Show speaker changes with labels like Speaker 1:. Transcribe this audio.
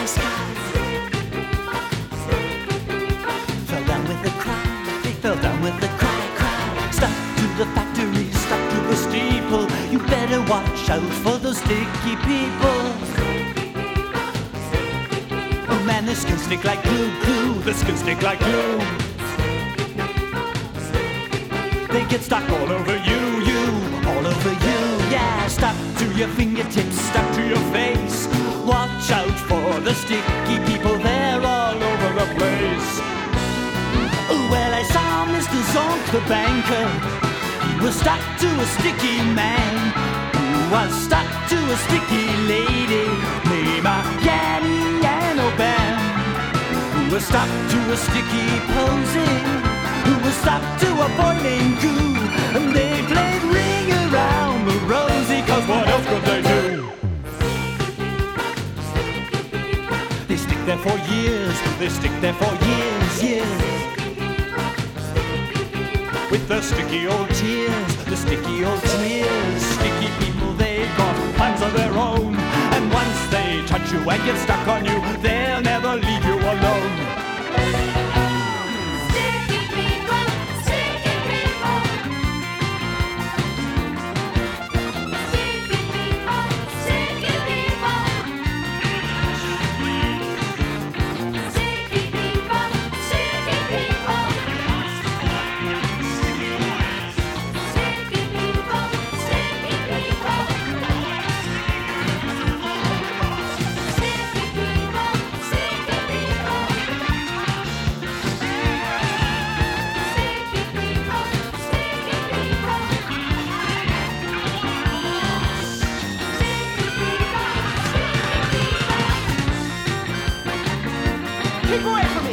Speaker 1: sky. Fell down with the crowd, they fell down with the cry. Stuck to the factory, stuck to the steeple. You better watch out for those sticky people. Oh man, this can stick like glue. This can stick like glue. They get stuck all over you, all over you. Yeah, stuck to your fingertips, stuck to your face. Watch out for the sticky people, they're all over the place. Well, I saw Mr. Zonk the banker. He was stuck to a sticky man who was stuck to a sticky lady named Yan O'Ban, who was stuck to a sticky posy, who was stuck to a boy named Goo. And they played Ring Around the Rosie, 'cause what else could they do? They stick there for years, they stick there for years. With the sticky old tears, the sticky old tears. Sticky people, they've got minds of their own. And once they touch you and get stuck on you, they'll never leave you alone.
Speaker 2: Sticky people, sticky people. Sticky people, sticky people. Sticky people, sticky people. Sticky people, sticky people. Sticky people, sticky people. Sticky people, sticky people.
Speaker 1: Keep away from